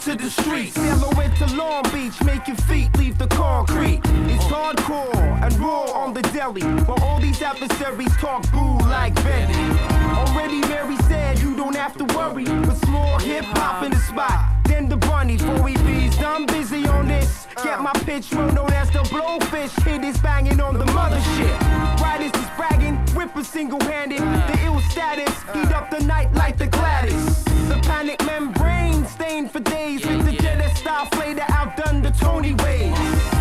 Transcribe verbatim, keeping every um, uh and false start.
to the streets. Silhouette to Long Beach, make your feet leave the concrete. It's hardcore and raw on the deli, while all these adversaries talk boo like Benny. Already Mary said you don't have to worry, but small hip hop in the spot. Then the bunny, four E Bs, I'm busy on this. Get my pitch roll, known as the blowfish. Hit is banging on the mothership. Riders is bragging, Ripper single-handed. The ill status, heat up the night like the Gladys. The panic membrane stained for days with the Jedi style flavor outdone the Tony ways.